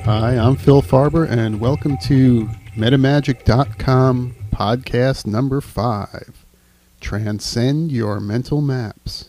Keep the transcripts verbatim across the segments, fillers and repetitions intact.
Hi, I'm Phil Farber, and welcome to Metamagic dot com podcast number five, Transcend Your Mental Maps.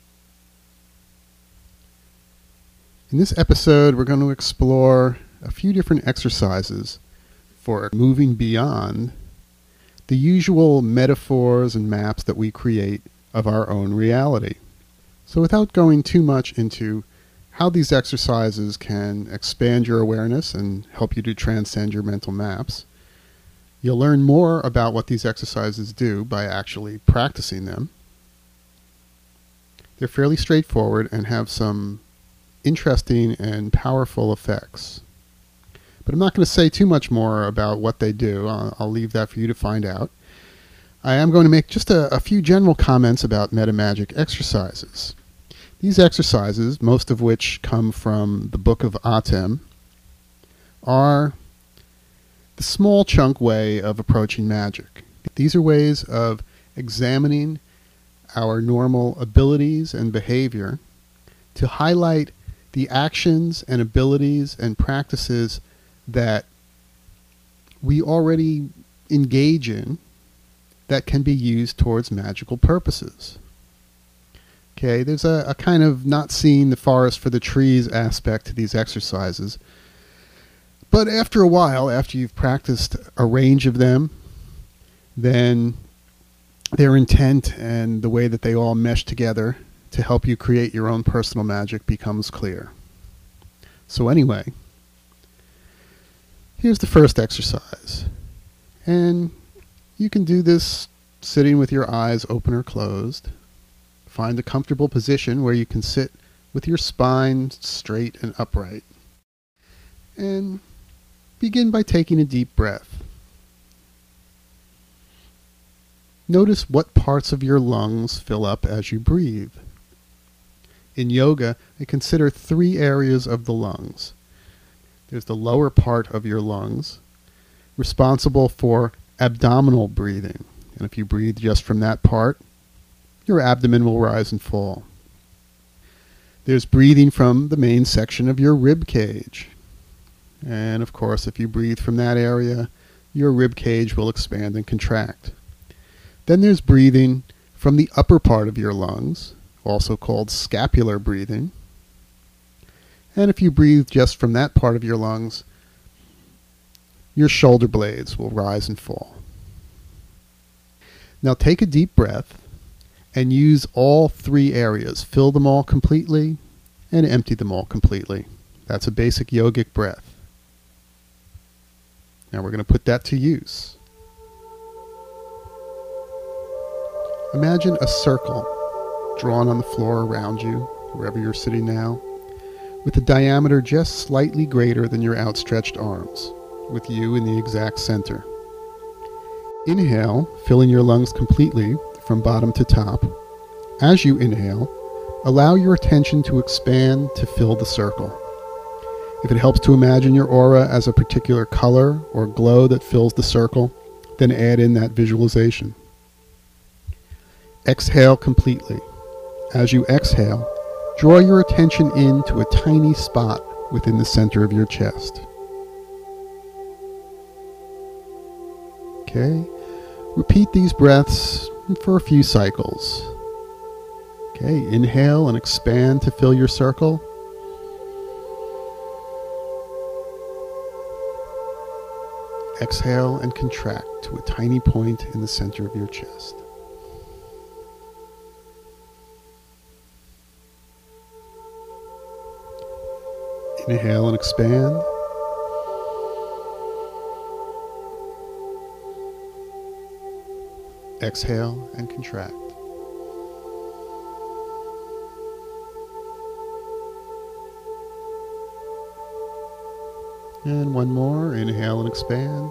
In this episode, we're going to explore a few different exercises for moving beyond the usual metaphors and maps that we create of our own reality. So without going too much into how these exercises can expand your awareness and help you to transcend your mental maps, you'll learn more about what these exercises do by actually practicing them. They're fairly straightforward and have some interesting and powerful effects. But I'm not going to say too much more about what they do. I'll, I'll leave that for you to find out. I am going to make just a, a few general comments about metamagic exercises. These exercises, most of which come from the Book of Atem, are the small chunk way of approaching magic. These are ways of examining our normal abilities and behavior to highlight the actions and abilities and practices that we already engage in that can be used towards magical purposes. Okay, there's a, a kind of not seeing the forest for the trees aspect to these exercises. But after a while, after you've practiced a range of them, then their intent and the way that they all mesh together to help you create your own personal magic becomes clear. So anyway, here's the first exercise. And you can do this sitting with your eyes open or closed. Find a comfortable position where you can sit with your spine straight and upright. And begin by taking a deep breath. Notice what parts of your lungs fill up as you breathe. In yoga, I consider three areas of the lungs. There's the lower part of your lungs, responsible for abdominal breathing. And if you breathe just from that part, your abdomen will rise and fall. There's breathing from the main section of your rib cage. And of course, if you breathe from that area, your rib cage will expand and contract. Then there's breathing from the upper part of your lungs, also called scapular breathing. And if you breathe just from that part of your lungs, your shoulder blades will rise and fall. Now take a deep breath and use all three areas. Fill them all completely and empty them all completely. That's a basic yogic breath. Now we're going to put that to use. Imagine a circle drawn on the floor around you, wherever you're sitting now, with a diameter just slightly greater than your outstretched arms, with you in the exact center. Inhale, filling your lungs completely from bottom to top. As you inhale, allow your attention to expand to fill the circle. If it helps to imagine your aura as a particular color or glow that fills the circle, then add in that visualization. Exhale completely. As you exhale, draw your attention into a tiny spot within the center of your chest. Okay, repeat these breaths for a few cycles. Okay, inhale and expand to fill your circle. Exhale and contract to a tiny point in the center of your chest. Inhale and expand. Exhale and contract. And one more. Inhale and expand.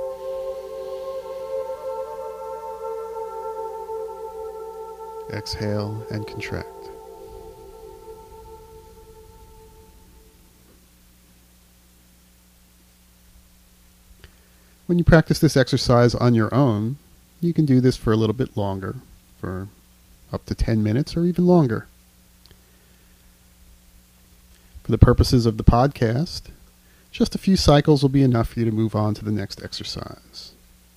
Exhale and contract. When you practice this exercise on your own, you can do this for a little bit longer, for up to ten minutes or even longer. For the purposes of the podcast, Just a few cycles will be enough for you to move on to the next exercise.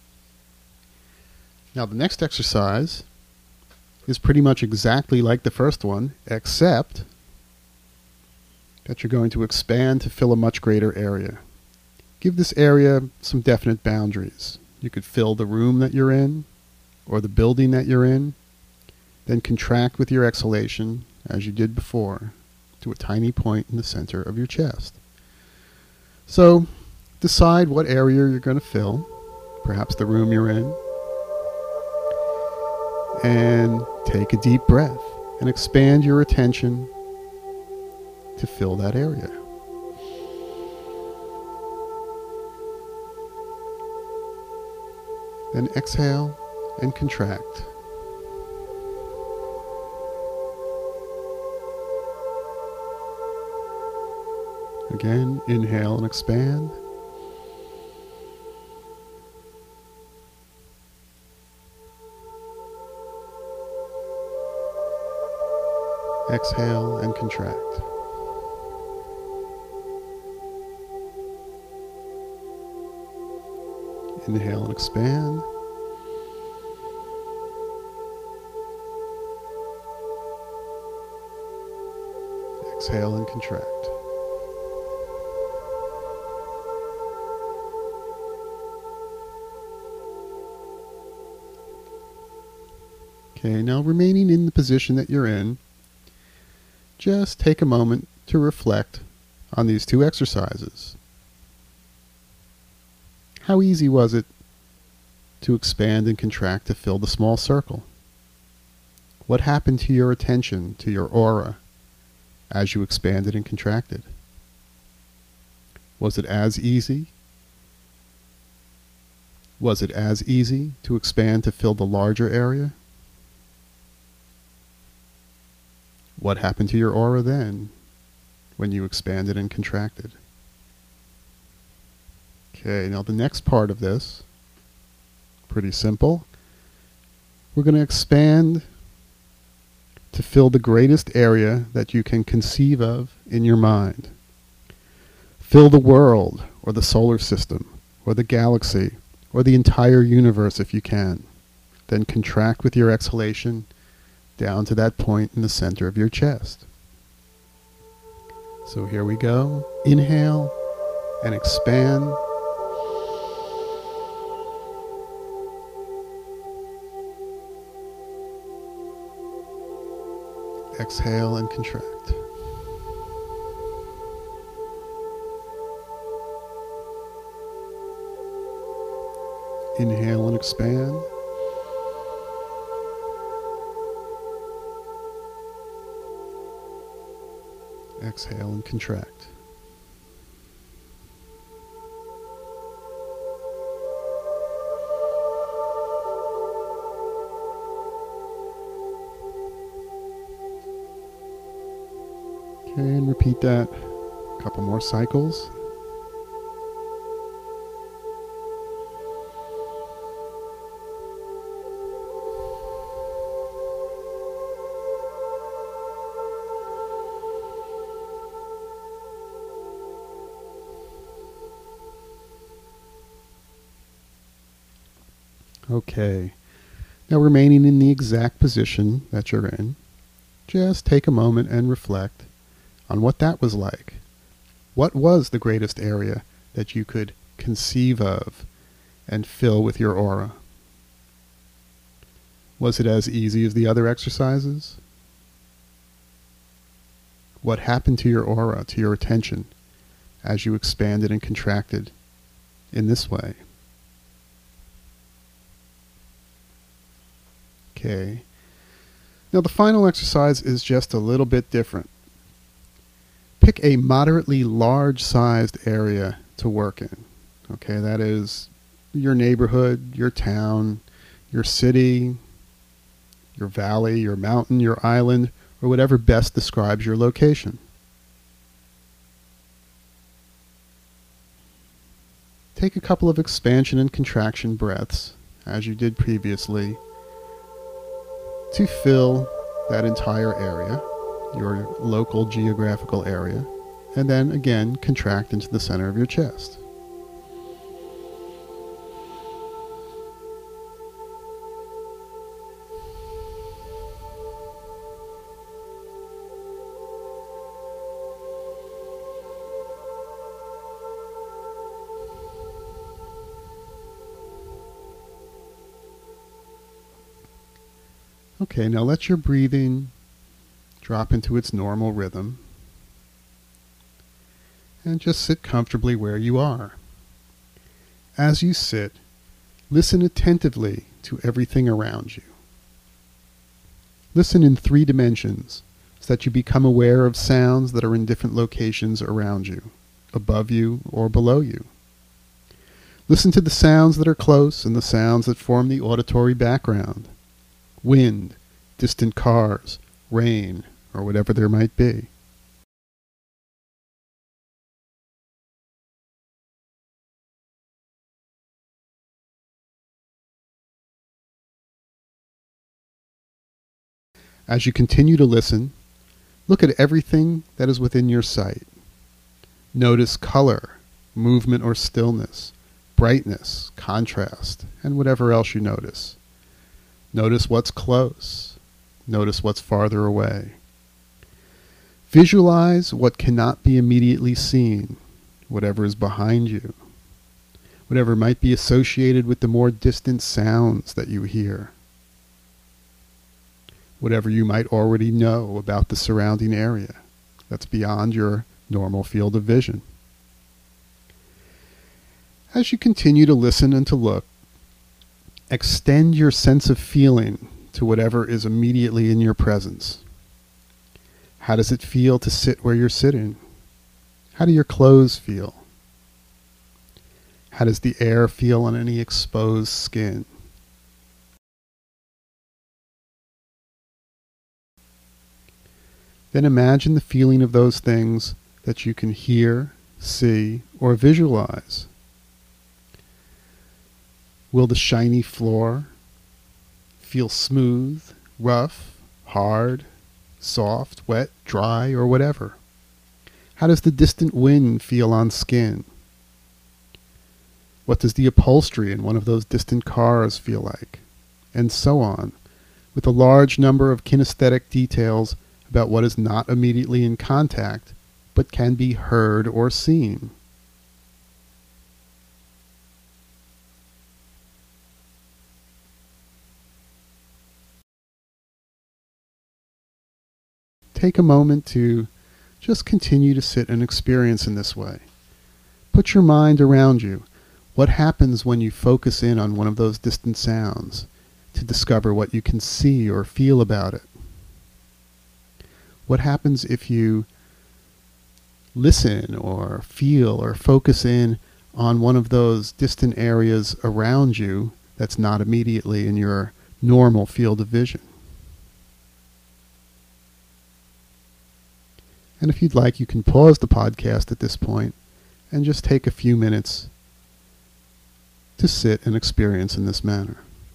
Now the next exercise is pretty much exactly like the first one, except that you're going to expand to fill a much greater area. Give this area some definite boundaries. You could fill the room that you're in, or the building that you're in, then contract with your exhalation, as you did before, to a tiny point in the center of your chest. So, decide what area you're going to fill, perhaps the room you're in, and take a deep breath and expand your attention to fill that area. Then exhale and contract. Again, inhale and expand. Exhale and contract. Inhale and expand. Exhale and contract. Okay, now remaining in the position that you're in, just take a moment to reflect on these two exercises. How easy was it to expand and contract to fill the small circle? What happened to your attention, to your aura, as you expanded and contracted? Was it as easy? Was it as easy to expand to fill the larger area? What happened to your aura then, when you expanded and contracted? Okay, now the next part of this, pretty simple. We're going to expand to fill the greatest area that you can conceive of in your mind. Fill the world, or the solar system, or the galaxy, or the entire universe if you can. Then contract with your exhalation down to that point in the center of your chest. So here we go. Inhale and expand. Exhale and contract. Inhale and expand. Exhale and contract. Okay, and repeat that a couple more cycles. Okay, now remaining in the exact position that you're in, just take a moment and reflect on what that was like. What was the greatest area that you could conceive of and fill with your aura? Was it as easy as the other exercises? What happened to your aura, to your attention, as you expanded and contracted in this way? Okay. Now the final exercise is just a little bit different. Pick a moderately large-sized area to work in. Okay, that is your neighborhood, your town, your city, your valley, your mountain, your island, or whatever best describes your location. Take a couple of expansion and contraction breaths, as you did previously, to fill that entire area, your local geographical area. and then again contract into the center of your chest. Okay, now let your breathing drop into its normal rhythm and just sit comfortably where you are. As you sit, listen attentively to everything around you. Listen in three dimensions so that you become aware of sounds that are in different locations around you, above you or below you. Listen to the sounds that are close and the sounds that form the auditory background. Wind, distant cars, rain, or whatever there might be. As you continue to listen, look at everything that is within your sight. Notice color, movement or stillness, brightness, contrast, and whatever else you notice. Notice what's close. Notice what's farther away. Visualize what cannot be immediately seen, whatever is behind you, whatever might be associated with the more distant sounds that you hear, whatever you might already know about the surrounding area that's beyond your normal field of vision. As you continue to listen and to look, extend your sense of feeling to whatever is immediately in your presence. How does it feel to sit where you're sitting? How do your clothes feel? How does the air feel on any exposed skin? Then imagine the feeling of those things that you can hear, see, or visualize. Will the shiny floor feel smooth, rough, hard, soft, wet, dry, or whatever? How does the distant wind feel on skin? What does the upholstery in one of those distant cars feel like? And so on, with a large number of kinesthetic details about what is not immediately in contact, but can be heard or seen. Take a moment to just continue to sit and experience in this way. Put your mind around you. What happens when you focus in on one of those distant sounds to discover what you can see or feel about it? What happens if you listen or feel or focus in on one of those distant areas around you that's not immediately in your normal field of vision? And if you'd like, you can pause the podcast at this point and just take a few minutes to sit and experience in this manner.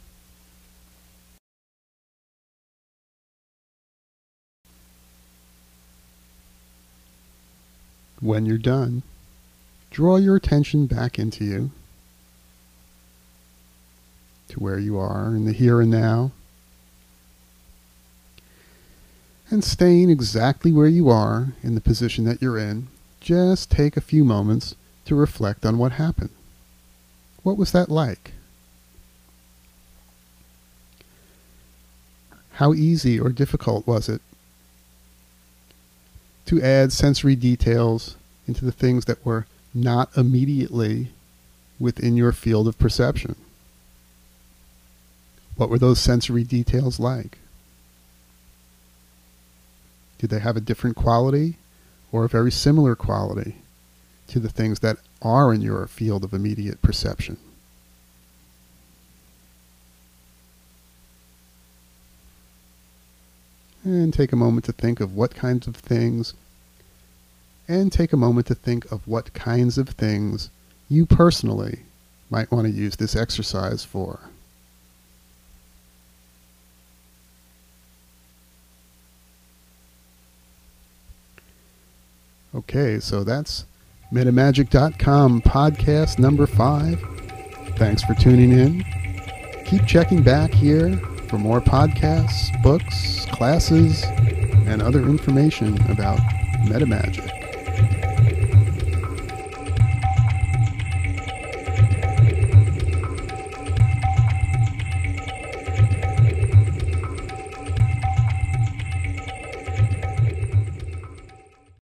When you're done, draw your attention back into you, to where you are in the here and now, and staying exactly where you are in the position that you're in, just take a few moments to reflect on what happened. What was that like? How easy or difficult was it to add sensory details into the things that were not immediately within your field of perception? What were those sensory details like? Did they have a different quality or a very similar quality to the things that are in your field of immediate perception? And take a moment to think of what kinds of things, and take a moment to think of what kinds of things you personally might want to use this exercise for. Okay, so that's metamagic dot com podcast number five. Thanks for tuning in. Keep checking back here for more podcasts, books, classes, and other information about metamagic.